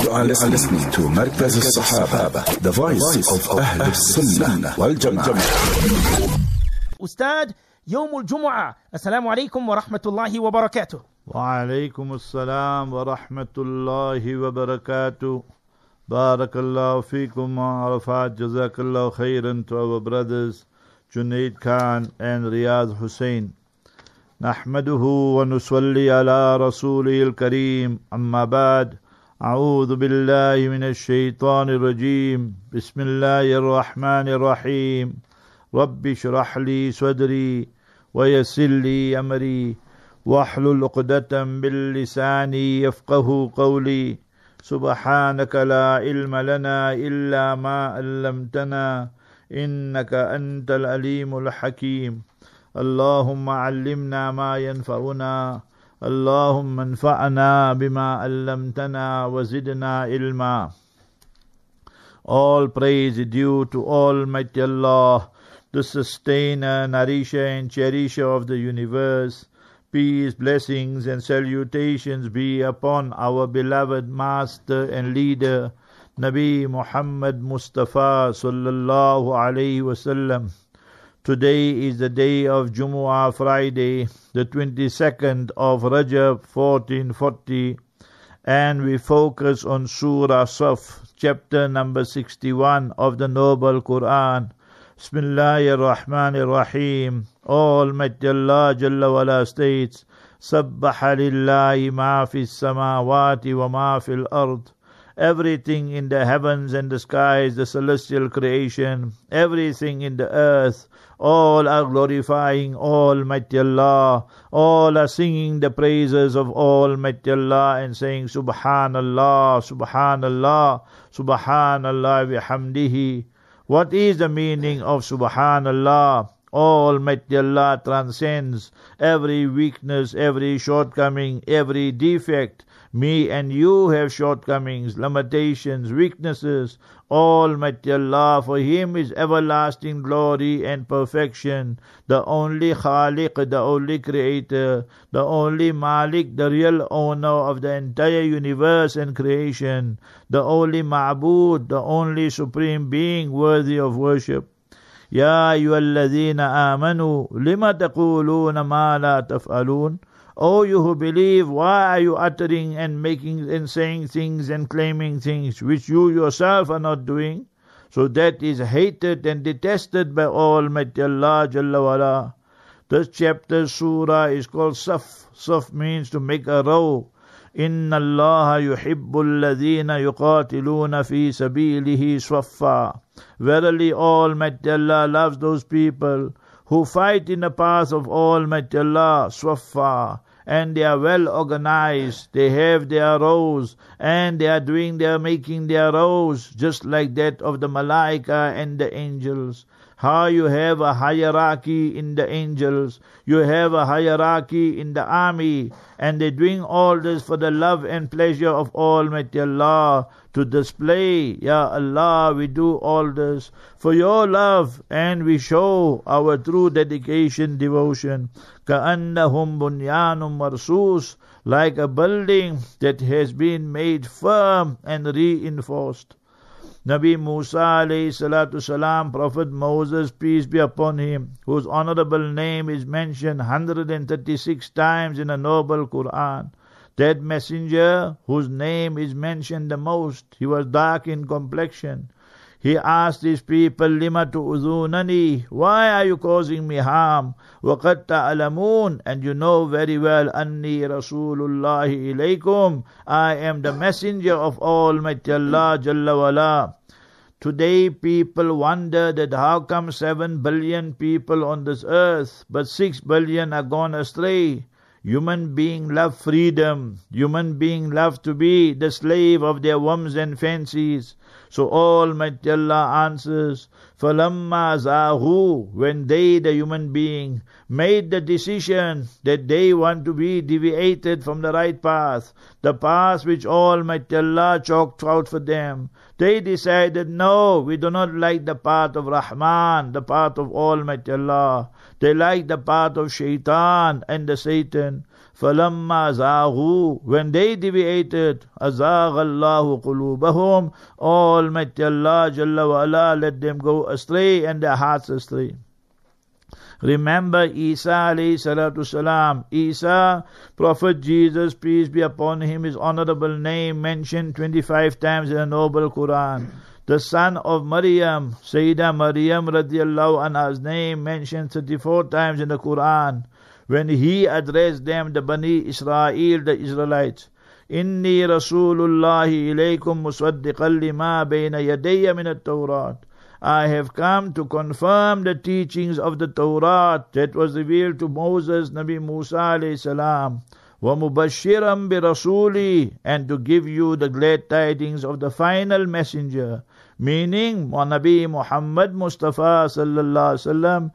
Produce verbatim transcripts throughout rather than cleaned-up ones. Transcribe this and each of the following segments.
You are listening to Markaz al-Sahaba, the voice of Ahl al-Sunnah wal-Jama'ah. أستاذ يوم الجمعة، السلام عليكم ورحمة الله وبركاته. وعليكم السلام ورحمة الله وبركاته. Barakallahu feekum Arafat. Jazakallahu khairan to our brothers Junaid Khan and Riyaz Hussain. Nahmaduhu wa nusalli ala rasulihil kareem. Amma ba'd. A'udhu billahi minash shaitanir rajim. Bismillahir rahmanir rahim. Rabbi shrah li sadri wa yassir li amri wahlul uqdatam bil lisani yafqahu qawli. سبحانك لا علم لنا إلا ما علمتنا إنك أنت العليم الحكيم. اللهم علمنا ما ينفعنا اللهم انفعنا بما علمتنا وزدنا علما. All praise is due to Almighty Allah, the sustainer, nourisher and cherisher of the universe. Peace, blessings and salutations be upon our beloved master and leader, Nabi Muhammad Mustafa sallallahu alayhi wasallam. Today is the day of Jumu'ah, Friday, the twenty-second of Rajab fourteen forty, and we focus on Surah Saf, chapter number sixty-one of the Noble Quran. Bismillahir Rahmanir Rahim. Almighty Allah Jalla wala states, Sabbaha lillahi ma fis samawati wa ma fil ard. Everything in the heavens and the skies, the celestial creation, everything in the earth, all are glorifying Almighty Allah. All are singing the praises of Almighty Allah and saying Subhanallah, Subhanallah, Subhanallah bihamdihi. What is the meaning of Subhanallah? Almighty Allah transcends every weakness, every shortcoming, every defect. Me and you have shortcomings, limitations, weaknesses. Almighty Allah, for Him is everlasting glory and perfection. The only Khaliq, the only Creator, the only Malik, the real owner of the entire universe and creation. The only Ma'bud, the only Supreme Being worthy of worship. Ya ayyuhalladhina amanu lima taquluna ma la taf'alun. O you who believe, why are you uttering and making and saying things and claiming things which you yourself are not doing? So that is hated and detested by Almighty Allah Jalla wala. This chapter surah is called Saf. Saf means to make a row. Inna Allah yuhibbul ladhina yuqatiluna fi sabilihi swaffa. Verily Almighty Allah loves those people who fight in the path of Almighty Allah swaffa, and they are well organized. They have their rows and they are doing their making their rows just like that of the malaika and the angels. How you have a hierarchy in the angels, you have a hierarchy in the army, and they're doing all this for the love and pleasure of Almighty Allah, to display, Ya Allah, we do all this for your love, and we show our true dedication, devotion. كَأَنَّهُمْ بُنْيَانٌ مَرْصُوصٌ, like a building that has been made firm and reinforced. Nabi Musa alayhi salatu salam, Prophet Moses, peace be upon him, whose honorable name is mentioned one hundred thirty-six times in the Noble Quran. That messenger whose name is mentioned the most, he was dark in complexion. He asked his people, Lima tu'udhunani, why are you causing me harm? وَقَدْ تَعْلَمُونَ, and you know very well, Anni Rasulullahi ilaykum, I am the messenger of Almighty Allah Jalla wala. Today people wonder that how come seven billion people on this earth, but six billion are gone astray. Human beings love freedom. Human beings love to be the slave of their whims and fancies. So Almighty Allah answers, فَلَمَّا زَاغُوا, when they, the human being, made the decision that they want to be deviated from the right path, the path which Almighty Allah chalked out for them, they decided, no, we do not like the path of Rahman, the path of Almighty Allah. They like the path of Shaitan and the Satan. فَلَمَّا زَاغُوا, when they deviated, أَزَاغَ اللَّهُ قُلُوبَهُمْ, Almighty Allah Jalla wa Ala let them go astray and their hearts astray. Remember Isa alayhi salatu salam. Isa, Prophet Jesus, peace be upon him, his honorable name mentioned twenty-five times in the Noble Quran. The son of Maryam, Sayyidah Maryam radiallahu anha's name mentioned thirty-four times in the Quran. When he addressed them, the Bani Israel, the Israelites, Inni Rasulullahi ilaykum musaddiqan lima bayna yadayya min at-Tawrat. I have come to confirm the teachings of the Torah that was revealed to Moses, Nabi Musa alayhi salam. وَمُبَشِّرًا بِرَسُولِي, and to give you the glad tidings of the final messenger, meaning Nabi Muhammad Mustafa sallallahu alaihi wasallam,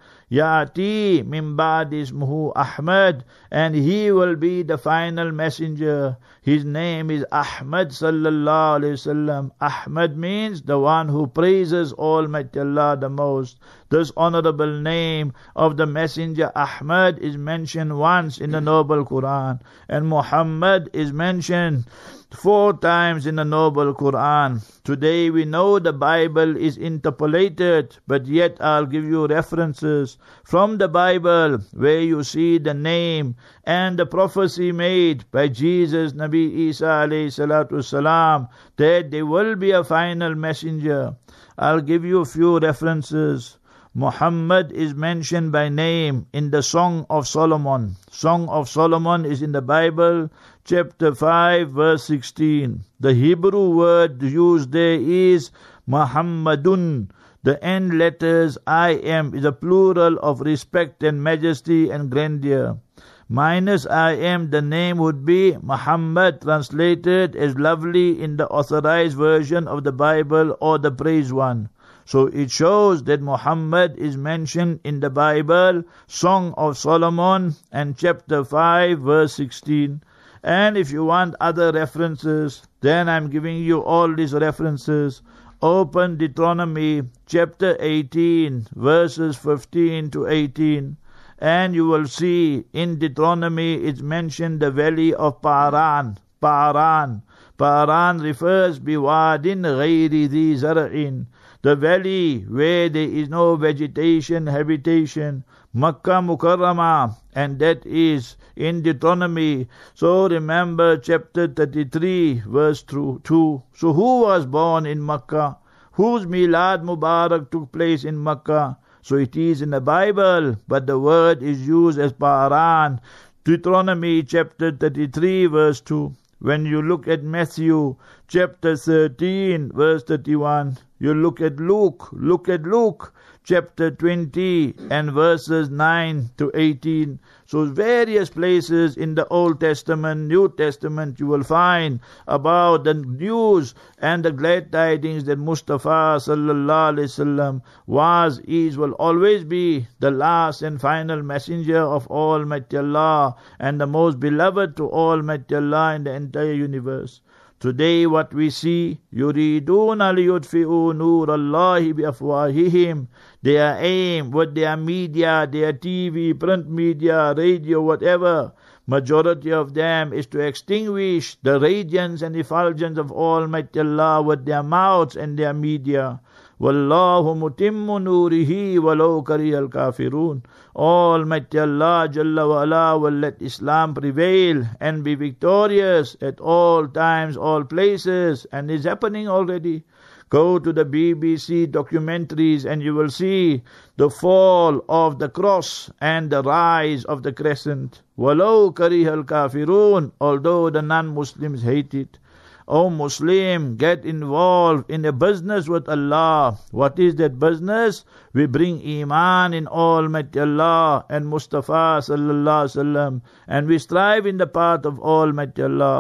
Ya'ati min ba'd ismuhu Ahmad, and he will be the final messenger. His name is Ahmad sallallahu alaihi wasallam. Ahmad means the one who praises Almighty Allah the most. This honorable name of the messenger Ahmad is mentioned once in the Noble Quran, and Muhammad is mentioned four times in the Noble Quran. Today we know the Bible is interpolated, but yet I'll give you references from the Bible where you see the name and the prophecy made by Jesus, Nabi Isa alayhi salatu salam, that there will be a final messenger. I'll give you a few references. Muhammad is mentioned by name in the Song of Solomon. Song of Solomon is in the Bible, chapter five, verse sixteen. The Hebrew word used there is Muhammadun. The end letters I am is a plural of respect and majesty and grandeur. Minus I am, the name would be Muhammad, translated as lovely in the authorized version of the Bible or the praised one. So it shows that Muhammad is mentioned in the Bible, Song of Solomon, and chapter five, verse sixteen. And if you want other references, then I'm giving you all these references. Open Deuteronomy chapter eighteen, verses fifteen to eighteen. And you will see in Deuteronomy it's mentioned the valley of Paran. Paran. Paran refers biwadin ghayri dhi zar'in. The valley where there is no vegetation, habitation, Makkah Mukarramah, and that is in Deuteronomy. So remember chapter thirty-three, verse two. So who was born in Makkah? Whose Milad Mubarak took place in Makkah? So it is in the Bible, but the word is used as Paran. Deuteronomy chapter thirty-three, verse two. When you look at Matthew chapter thirteen, verse thirty-one, you look at Luke, look at Luke chapter twenty and verses nine to eighteen. So various places in the Old Testament, New Testament, you will find about the news and the glad tidings that Mustafa sallallahu alaihi wasallam was, is, will always be the last and final messenger of Almighty Allah and the most beloved to Almighty Allah in the entire universe. Today what we see, يُرِيدُونَ لِيُطْفِئُوا نُورَ اللَّهِ بِأَفْوَاهِهِمْ. Their aim with their media, their T V, print media, radio, whatever, majority of them is to extinguish the radiance and effulgence of Almighty Allah with their mouths and their media. وَاللَّهُ مُتِمُّ نُورِهِ وَلَوْ كَرِهَ الْكَافِرُونَ. Almighty Allah Jalla wa Ala will let Islam prevail and be victorious at all times, all places, and is happening already. Go to the B B C documentaries and you will see the fall of the cross and the rise of the crescent. وَلَوْ كَرِهَ الْكَافِرُونَ. Although the non-Muslims hate it. O Muslim, get involved in a business with Allah. What is that business? We bring Iman in Almighty Allah and Mustafa sallallahu alaihi wasallam, and we strive in the path of Almighty Allah.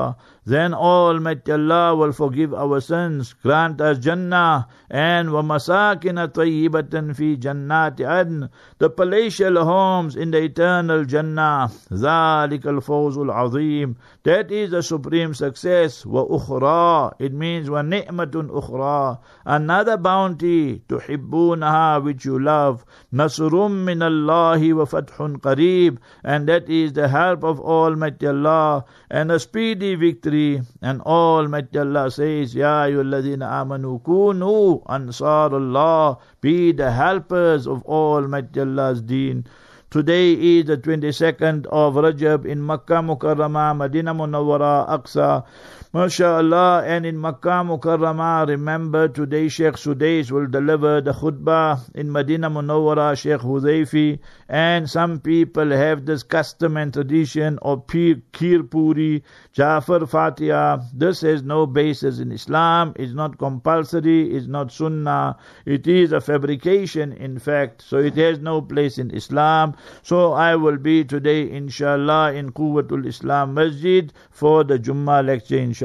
then Almighty Allah will forgive our sins, grant us Jannah, and وَمَسَاكِنَ طَيِّبَةً فِي جَنَّاتِ عَدْنٍ, the palatial homes in the eternal Jannah. ذَلِكَ الْفَوْزُ الْعَظِيمُ, that is the supreme success. وَأُخْرَى, it means وَنِعْمَةٌ أُخْرَى, another bounty, تُحِبُّونَهَا, which you love. نَصْرٌ مِّنَ اللَّهِ وَفَتْحٌ قَرِيبٌ, and that is the help of Almighty Allah and a speedy victory. And Almighty Allah says, Ya ayyuhalladhina amanu kunu ansar Allah, be the helpers of Almighty Allah's deen. Today is the twenty-second of Rajab in Makkah Mukarramah, Madinah Munawwara, Aqsa. MashaAllah, and in Makkah Mukarramah, remember today Sheikh Sudais will deliver the khutbah. In Madinah Munawwara, Sheikh Hudayfi. And some people have this custom and tradition of Kheer Puri, Jafar Fatiha. This has no basis in Islam. It's not compulsory. It's not sunnah. It is a fabrication, in fact. So it has no place in Islam. So I will be today, inshallah, in Quwwatul Islam Masjid for the Jummah lecture, inshallah.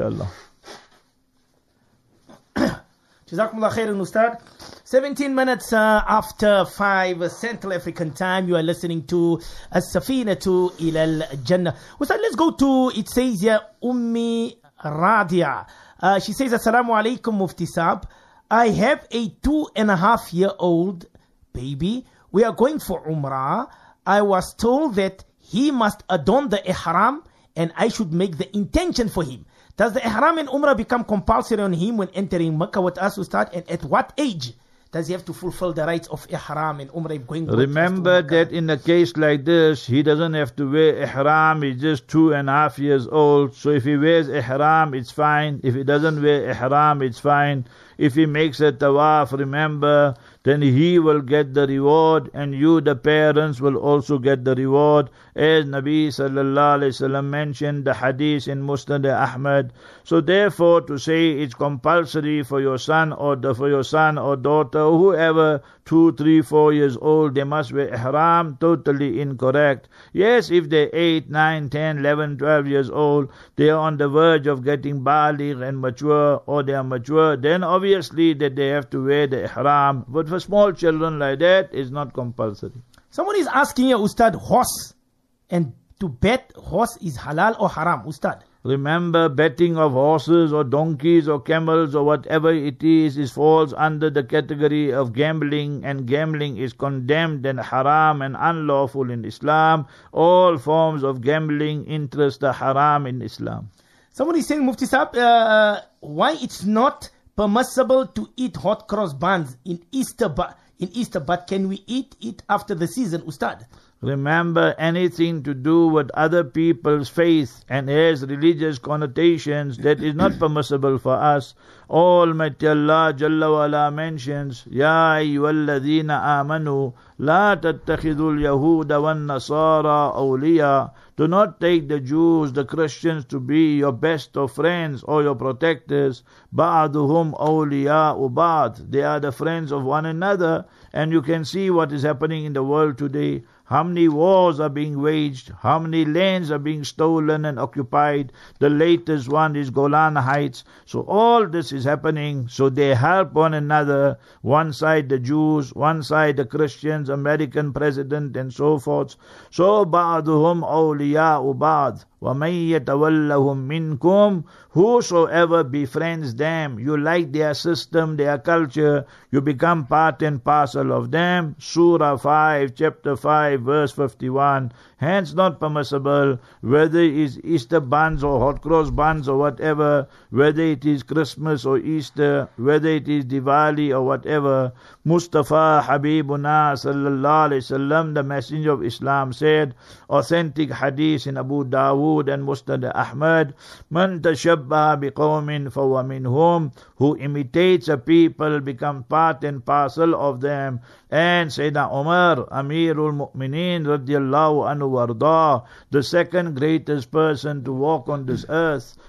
Jazakumullah khairan, Ustad. seventeen minutes uh, after five uh, Central African time, you are listening to As-Safinatu Ilal Jannah. Ustad, let's go to, it says here, Ummi Radia. Uh, she says, Assalamu alaikum, Mufti Saab. I have a two and a half year old baby. We are going for Umrah. I was told that he must adorn the ihram and I should make the intention for him. Does the ihram and umrah become compulsory on him when entering Makkah with us, Ustad? And at what age does he have to fulfill the rights of ihram and umrah going? Remember that in a case like this, he doesn't have to wear ihram. He's just two and a half years old. So if he wears ihram, it's fine. If he doesn't wear ihram, it's fine. If he makes a tawaf, remember, then he will get the reward, and you, the parents, will also get the reward. As Nabi sallallahu alayhi wasallam mentioned the hadith in Musnad Ahmad. So therefore, to say it's compulsory for your son or the, for your son or daughter, whoever, two, three, four years old, they must wear ihram, totally incorrect. Yes, if they're eight, nine, ten, eleven, twelve years old, they are on the verge of getting baligh and mature, or they are mature, then obviously that they have to wear the ihram. But for small children like that, it's not compulsory. Someone is asking you, Ustad, horse, and to bet horse is halal or haram, Ustad? Remember, betting of horses or donkeys or camels or whatever it is, is falls under the category of gambling, and gambling is condemned and haram and unlawful in Islam. All forms of gambling interest are haram in Islam. Someone is saying, Mufti Saab, uh, why it's not permissible to eat hot cross buns in Easter, but in Easter, but can we eat it after the season, Ustad? Remember, anything to do with other people's faith and has religious connotations, that is not permissible for us. Almighty Allah Jalla wa Ala mentions, Ya ayyuhalladhina amanu, la tattakhidul yahuda wan nasara awliya. Do not take the Jews, the Christians, to be your best of friends or your protectors. Ba'aduhum awliya'u ba'd. They are the friends of one another. And you can see what is happening in the world today. How many wars are being waged? How many lands are being stolen and occupied? The latest one is Golan Heights. So all this is happening. So they help one another. One side the Jews, one side the Christians, American president and so forth. So ba'duhum awliya'u ba'd. وَمَن يَتَوَلَّهُم مِّنكُمْ, whosoever befriends them, you like their system, their culture, you become part and parcel of them. Surah five, chapter five, verse fifty-one. Hence not permissible, whether it is Easter buns or hot cross buns or whatever, whether it is Christmas or Easter, whether it is Diwali or whatever. Mustafa Habibuna sallallahu alayhi wasallam, the messenger of Islam, said, authentic hadith in Abu Dawood and Musnad Ahmad, Man tashabbaha biqawmin fahuwa minhum, who imitates a people becomes part and parcel of them. And Sayyidina Umar, Amirul Mu'mineen radiyallahu anhu warda, the second greatest person to walk on this earth,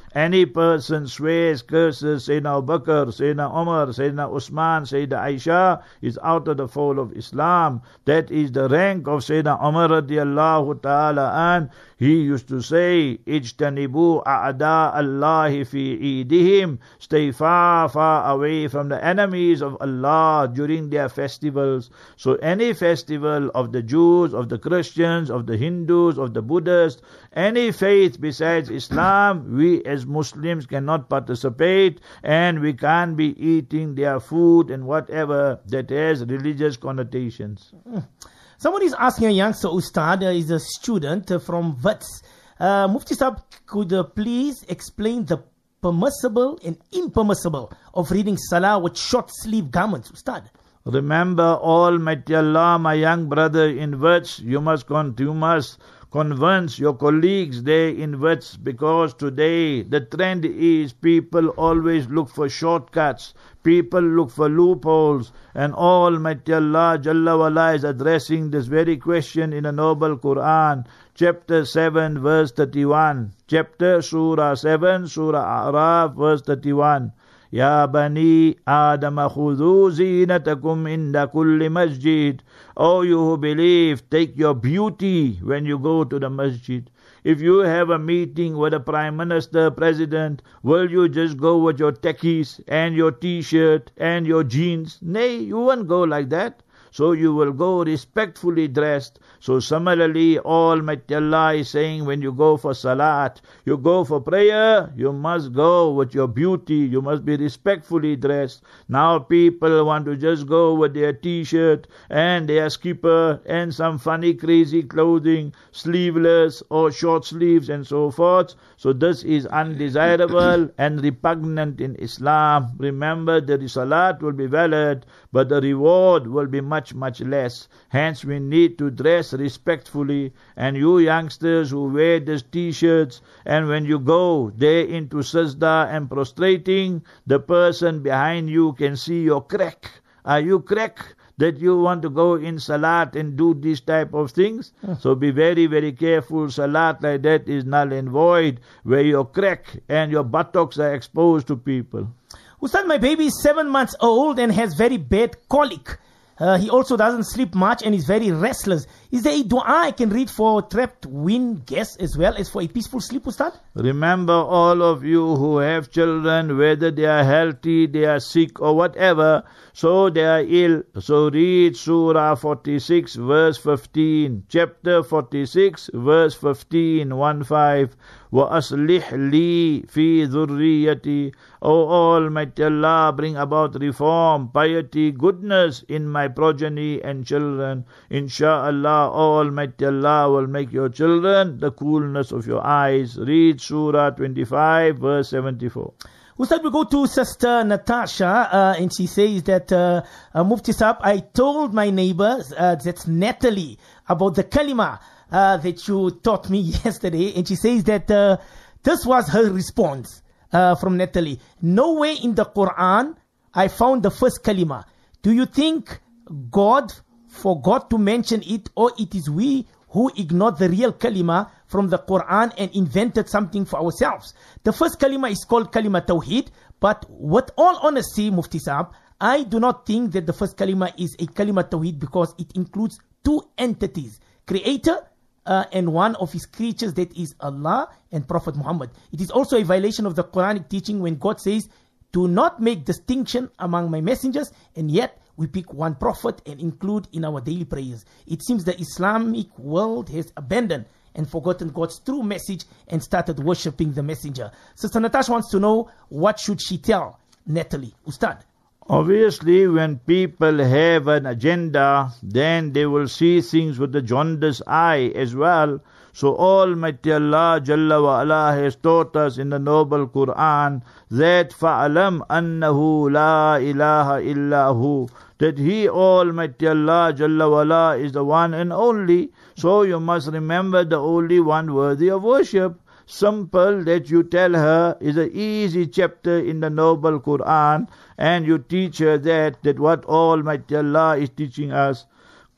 Any person swears, curses Sayyidina Abu Bakr, Sayyidina Umar, Sayyidina Usman, Sayyidina Aisha, is out of the fold of Islam. That is the rank of Sayyidina Umar radiallahu ta'ala an. He used to say, Ijtanibu a'da Allahi fi eidihim. Stay far, far away from the enemies of Allah during their festivals. So any festival of the Jews, of the Christians, of the Hindus, of the Buddhists, any faith besides Islam, we as Muslims cannot participate, and we can't be eating their food and whatever that has religious connotations. Mm. Somebody is asking a youngster, Ustad, uh, is a student uh, from Wits. Uh, Mufti Sahib, could uh, please explain the permissible and impermissible of reading Salah with short sleeve garments, Ustad? Remember, Almighty Allah, my young brother in Wits, you must, con- you must convince your colleagues there in Wits, because today the trend is people always look for shortcuts, people look for loopholes, and Almighty Allah Jalla wala is addressing this very question in the noble Quran, chapter seven, verse thirty-one, chapter Surah seven, Surah A'raf, verse thirty-one. Ya bani Adam khudhu zinatakum inda kulli masjid. O you who believe, take your beauty when you go to the masjid. If you have a meeting with a prime minister, president, will you just go with your techies and your t-shirt and your jeans? Nay, you won't go like that. So you will go respectfully dressed. So similarly, Almighty Allah is saying, when you go for salat, you go for prayer, you must go with your beauty, you must be respectfully dressed. Now people want to just go with their t-shirt and their skipper and some funny crazy clothing, sleeveless or short sleeves and so forth. So this is undesirable and repugnant in Islam. Remember, the salat will be valid, but the reward will be much, much less. Hence, we need to dress respectfully. And you youngsters who wear these t-shirts, and when you go there into sajda and prostrating, the person behind you can see your crack. Are you crack? That you want to go in salat and do these type of things? Mm. So be very, very careful. Salat like that is null and void, where your crack and your buttocks are exposed to people. Ustad, my baby is seven months old and has very bad colic. Uh, he also doesn't sleep much and is very restless. Is there a dua I can read for trapped wind guests as well as for a peaceful sleep, Ustad? Remember, all of you who have children, whether they are healthy, they are sick or whatever, so they are ill. So read Surah forty-six, verse fifteen. Chapter forty-six, verse fifteen, one five. وَأَصْلِحْ لِي فِي ذُرِّيَّتِي. O Almighty Allah, bring about reform, piety, goodness in my progeny and children. Insha'Allah, Almighty Allah will make your children the coolness of your eyes. Read Surah twenty-five, verse seventy-four. Ustad, we go to Sister Natasha, uh, and she says that, uh, uh, Mufti Sahib, I told my neighbors, uh, that's Natalie, about the kalima uh, that you taught me yesterday, and she says that uh, this was her response uh, from Natalie. Nowhere in the Quran I found the first kalima. Do you think God forgot to mention it, or it is we who ignored the real kalima from the Quran and invented something for ourselves? The first kalima is called kalima tawheed, but with all honesty, Mufti Sahib, I do not think that the first kalima is a kalima tawheed, because it includes two entities, creator uh, and one of his creatures, that is Allah and Prophet Muhammad. It is also a violation of the Quranic teaching when God says, do not make distinction among my messengers, and yet we pick one prophet and include in our daily prayers. It seems the Islamic world has abandoned and forgotten God's true message and started worshipping the messenger. Sister Natasha wants to know, what should she tell Natalie? Ustad. Obviously, when people have an agenda, then they will see things with the jaundiced eye as well. So Almighty Allah Jalla wa Ala has taught us in the noble Quran that fa'alam annahu la ilaha illahu, that He, Almighty Allah Jalla wa Ala, is the one and only. So you must remember the only one worthy of worship. Simple, that you tell her is an easy chapter in the noble Quran, and you teach her that, that what Almighty Allah is teaching us.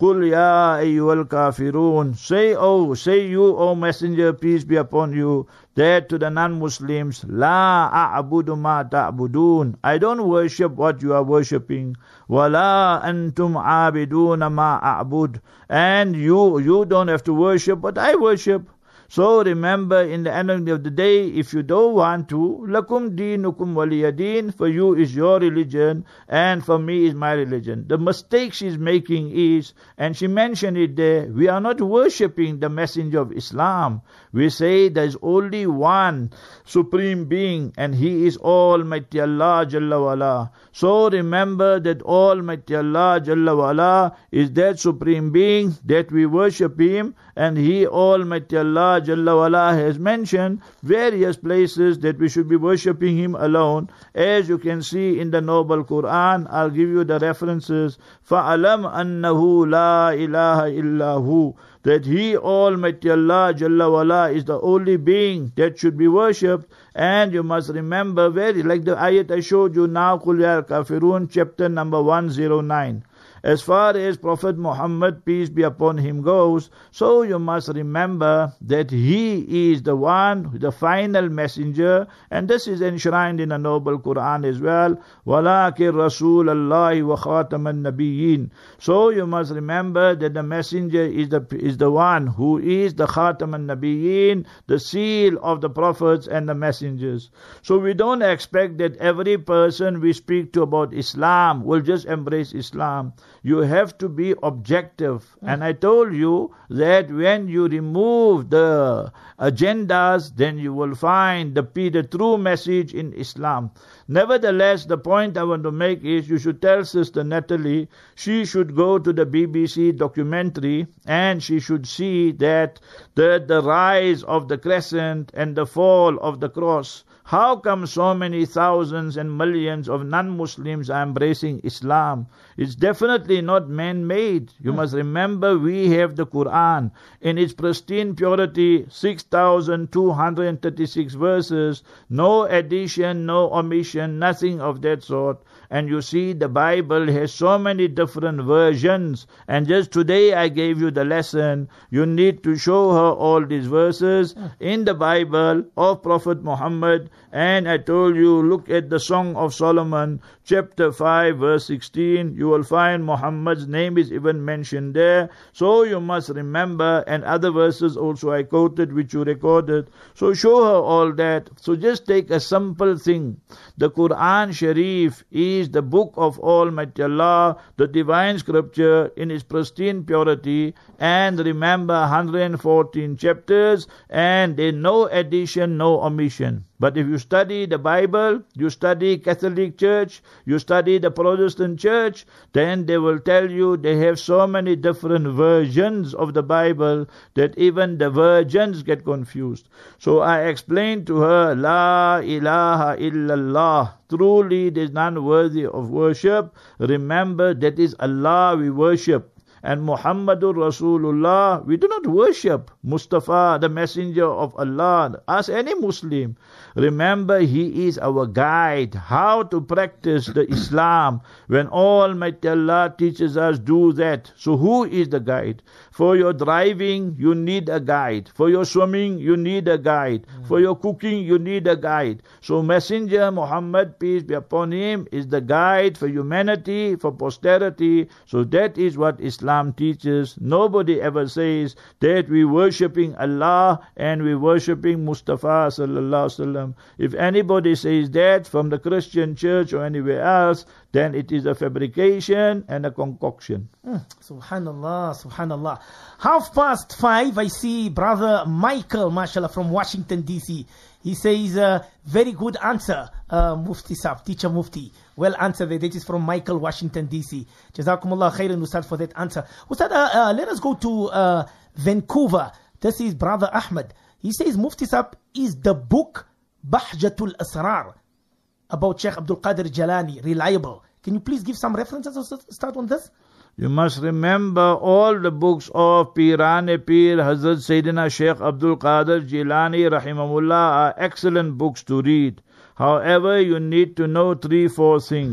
Qul ya ayyuhal kafirun. Say, oh, say you, O Messenger, peace be upon you, that to the non-Muslims, La a'budu ma ta'budun. I don't worship what you are worshipping. Wala antum abiduna ma a'bud. And you, you don't have to worship what I worship. So remember, in the end of the day, if you don't want to, lakum dinukum waliyadin, for you is your religion, and for me is my religion. The mistake she's making is, and she mentioned it there, we are not worshipping the messenger of Islam. We say there is only one supreme being, and he is Almighty Allah Jalla wala. So remember that Almighty Allah Jalla wala is that supreme being, that we worship him, and he, Almighty Allah Jalla wala, has mentioned various places that we should be worshipping him alone. As you can see in the Noble Quran, I'll give you the references. فَأَلَمْ أَنَّهُ لَا إِلَهَ إِلَّا هُ, that he, Almighty Allah Jalla wala, is the only being that should be worshipped. And you must remember, very like the ayat I showed you now, Qul ya al-Kafirun, chapter number one oh nine. As far as Prophet Muhammad, peace be upon him, goes, so you must remember that he is the one, the final messenger, and this is enshrined in the Noble Quran as well. وَلَكِنْ رَسُولَ اللَّهِ وَخَاتَمَ النَّبِيِّينَ. So you must remember that the messenger is the is the one who is the Khatam al-Nabiyyin, the seal of the prophets and the messengers. So we don't expect that every person we speak to about Islam will just embrace Islam. You have to be objective. And I told you that when you remove the agendas, then you will find the, the true message in Islam. Nevertheless, the point I want to make is you should tell Sister Natalie she should go to the B B C documentary and she should see that the, the rise of the crescent and the fall of the cross. How come so many thousands and millions of non-Muslims are embracing Islam? It's definitely not man-made. You must remember we have the Quran in its pristine purity, six thousand two hundred thirty-six verses, no addition, no omission, nothing of that sort. And you see the Bible has so many different versions. And just today I gave you the lesson. You need to show her all these verses in the Bible of Prophet Muhammad. And I told you, look at the Song of Solomon, chapter five, verse sixteen. You will find Muhammad's name is even mentioned there. So you must remember, and other verses also I quoted, which you recorded. So show her all that. So just take a simple thing. The Quran Sharif is the book of Almighty Allah, the divine scripture in its pristine purity. And remember, one hundred fourteen chapters, and there no addition, no omission. But if you study the Bible, you study Catholic Church, you study the Protestant Church, then they will tell you they have so many different versions of the Bible that even the virgins get confused. So I explained to her, La ilaha illallah. Truly there is none worthy of worship. Remember, that is Allah we worship. And Muhammadur Rasulullah, we do not worship Mustafa, the messenger of Allah. Ask any Muslim. Remember, he is our guide, how to practice the Islam. When Almighty Allah teaches us, do that. So who is the guide? For your driving, you need a guide. For your swimming, you need a guide. Mm. For your cooking, you need a guide. So Messenger Muhammad, peace be upon him, is the guide for humanity, for posterity. So that is what Islam teaches. Nobody ever says that we worshipping Allah and we worshipping Mustafa sallallahu alaihi wasallam. If anybody says that from the Christian church or anywhere else, then it is a fabrication and a concoction. Mm, subhanallah, subhanallah. Half past five, I see Brother Michael, mashallah, from Washington, D C. He says, uh, very good answer, uh, Mufti Saf, Teacher Mufti. Well answered. That is from Michael, Washington, D C. Jazakumullah khairan, Ustad, for that answer. Ustad, uh, uh, let us go to uh, Vancouver. This is Brother Ahmed. He says, Mufti Saf, is the book Bahjatul Asrar about Sheikh Abdul Qadir Jalani reliable? Can you please give some references to start on this? You must remember all the books of Pirane Pir, Hazrat Sayyidina Sheikh Abdul Qadir Jilani Rahimahullah are excellent books to read. However, you need to know three, four things.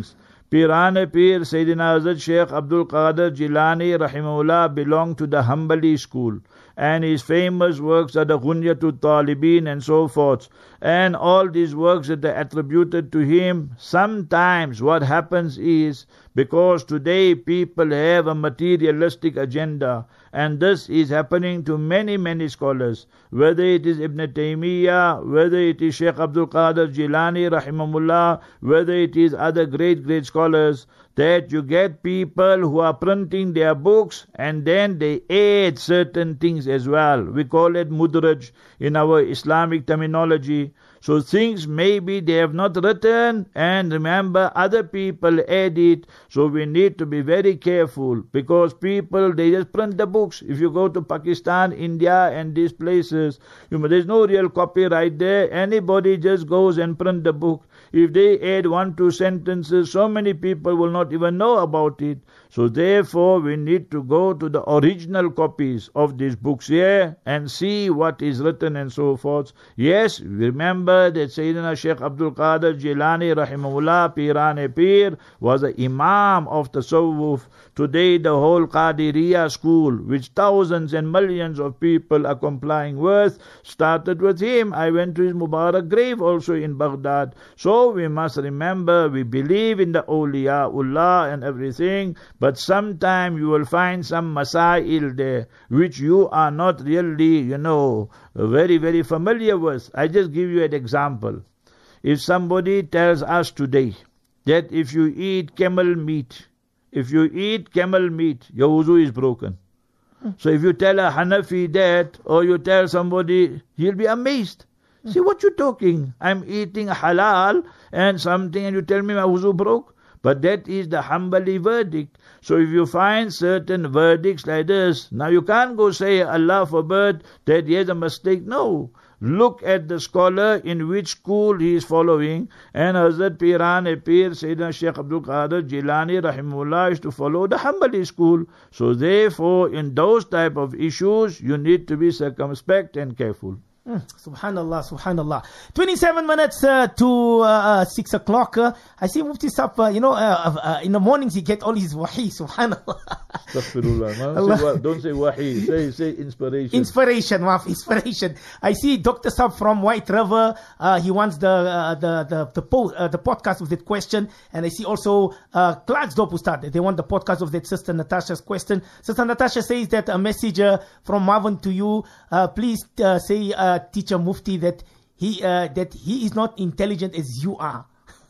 Pirane Pir Sayyidina Hazrat Sheikh Abdul Qadir Jilani Rahimahullah belonged to the Hanbali school, and his famous works are the Ghunyatul Talibin and so forth. And all these works that are attributed to him, sometimes what happens is, because today people have a materialistic agenda, and this is happening to many, many scholars, whether it is Ibn Taymiyyah, whether it is Sheikh Abdul Qadir Jilani Rahimahullah, whether it is other great, great scholars, that you get people who are printing their books and then they add certain things as well. We call it mudraj in our Islamic terminology. So things maybe they have not written, and remember other people add it. So we need to be very careful, because people, they just print the books. If you go to Pakistan, India and these places, you know, there's no real copyright there. Anybody just goes and print the book. If they add one, two sentences, so many people will not even know about it. So therefore we need to go to the original copies of these books here and see what is written and so forth. Yes, remember that Sayyidina Sheikh Abdul Qadir Jilani Rahimahullah Pirane Pir was the Imam of Tasawwuf. Today the whole Qadiriyah school, which thousands and millions of people are complying with, started with him. I went to his Mubarak grave also in Baghdad. So we must remember, we believe in the awliyaullah and everything, but sometime you will find some masail there which you are not really, you know, very, very familiar with. I just give you an example. If somebody tells us today that if you eat camel meat, if you eat camel meat, your wuzu is broken. So if you tell a Hanafi that, or you tell somebody, he'll be amazed. See what you're talking. I'm eating halal and something, and you tell me my wuzu broke. But that is the Hanbali verdict. So if you find certain verdicts like this, now you can't go say, Allah forbid, that he has a mistake. No. Look at the scholar in which school he is following. And Hazrat Pirane Pir Sayyidina Sheikh Abdul Qadir Jilani Rahimahullah is to follow the Hanbali school. So therefore, in those type of issues, you need to be circumspect and careful. Mm, subhanallah, subhanallah. twenty-seven minutes uh, to uh, six o'clock. Uh, I see Mufti Saf, uh, you know, uh, uh, in the mornings he get all his wahi, subhanallah. Astaghfirullah. Say, don't say wahi, say, say inspiration. Inspiration, waf, inspiration. I see Doctor Saf from White River. Uh, he wants the uh, the the the, po- uh, the podcast with that question. And I see also uh, Clarksdorp Ustad. They want the podcast of that Sister Natasha's question. Sister Natasha says that a message uh, from Marvin to you. Uh, please uh, say... Uh, Teacher Mufti that he uh, that he is not intelligent as you are.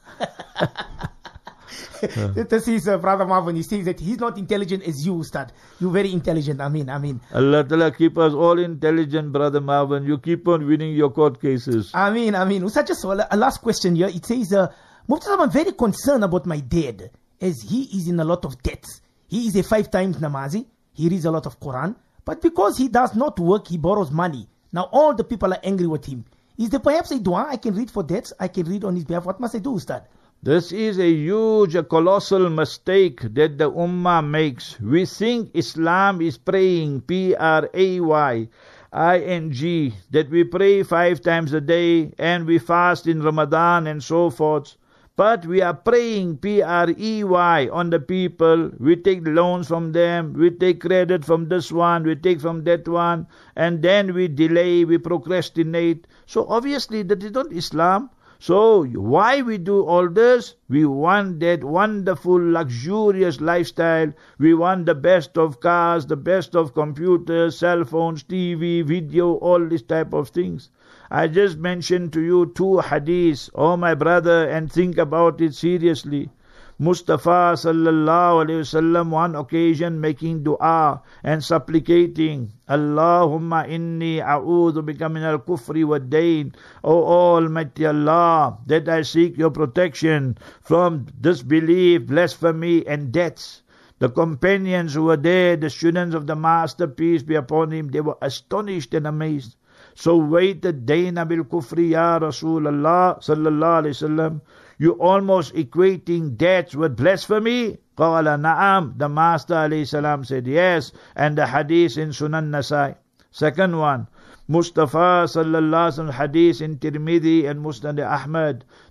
This is uh, Brother Marvin. He says that he's not intelligent as you, Ustad. You're very intelligent. I mean, I mean. Allah Ta'ala keep us all intelligent, Brother Marvin. You keep on winning your court cases. I mean, I mean. Ustad, just a last question here. It says, uh, Mufti, I'm very concerned about my dad, as he is in a lot of debts. He is a five times namazi. He reads a lot of Quran. But because he does not work, he borrows money. Now all the people are angry with him. Is there perhaps a dua I can read for debts? I can read on his behalf. What must I do, Ustad? This is a huge, a colossal mistake that the Ummah makes. We think Islam is praying, P R A Y I N G, that we pray five times a day and we fast in Ramadan and so forth. But we are praying, P R E Y, on the people. We take loans from them, we take credit from this one, we take from that one, and then we delay, we procrastinate. So obviously that is not Islam. So why we do all this? We want that wonderful, luxurious lifestyle. We want the best of cars, the best of computers, cell phones, T V, video, all these type of things. I just mentioned to you two hadiths, oh my brother, and think about it seriously. Mustafa sallallahu alayhi wasallam one occasion making dua and supplicating, Allahumma inni a'udhu bika min al-kufri wa dain. O Almighty Allah, that I seek your protection from disbelief, blasphemy and debts. The companions who were there, the students of the Master, peace be upon him, they were astonished and amazed. So waited dayna bil kufri ya Rasulullah sallallahu alayhi wasallam. You almost equating debts with blasphemy? Qala na'am. The Master alayhi salam said yes. And the hadith in Sunan Nasai. Second one, Mustafa sallallahu alaihi wasallam hadith in Tirmidhi and Musnad Ahmad.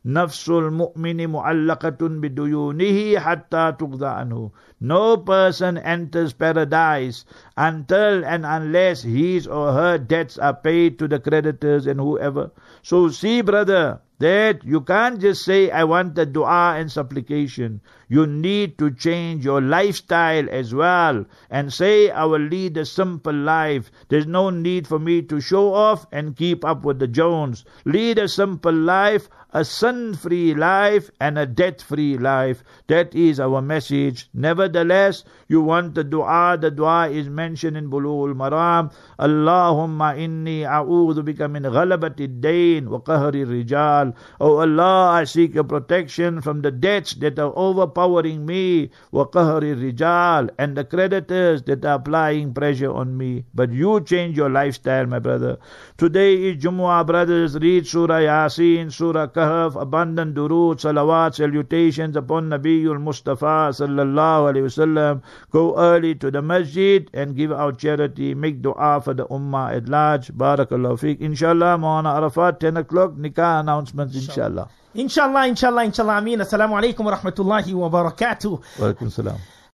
Nafsul mu'mini mu'allaqatun biduyunihi hatta tuqda anhu. No person enters paradise until and unless his or her debts are paid to the creditors and whoever. So see, brother, that you can't just say, I want the dua and supplication. You need to change your lifestyle as well and say, I will lead a simple life. There's no need for me to show off and keep up with the Jones. Lead a simple life, a sin-free life and a debt-free life. That is our message. Nevertheless, you want the dua. The dua is mentioned in Bulughul Maram. Allahumma inni a'udhu bika min ghalabati dayn wa qahri rijal. Oh Allah, I seek your protection from the debts that are overpowering me, wa qahri rijal, and the creditors that are applying pressure on me. But you change your lifestyle, my brother. Today is Jumu'ah, brothers. Read Surah Yasin, Surah Kahf, abundant durood, salawat, salutations upon Nabiul Mustafa sallallahu alayhi wasallam. Go early to the masjid and give out charity. Make dua for the ummah at large. Barakallahu feek. Inshallah, Maulana Arafat, ten o'clock, nikah announcements, inshallah. Inshallah, inshallah, inshallah. Ameen. Assalamu alaikum wa rahmatullahi wa barakatuh. Wa alaikum salam.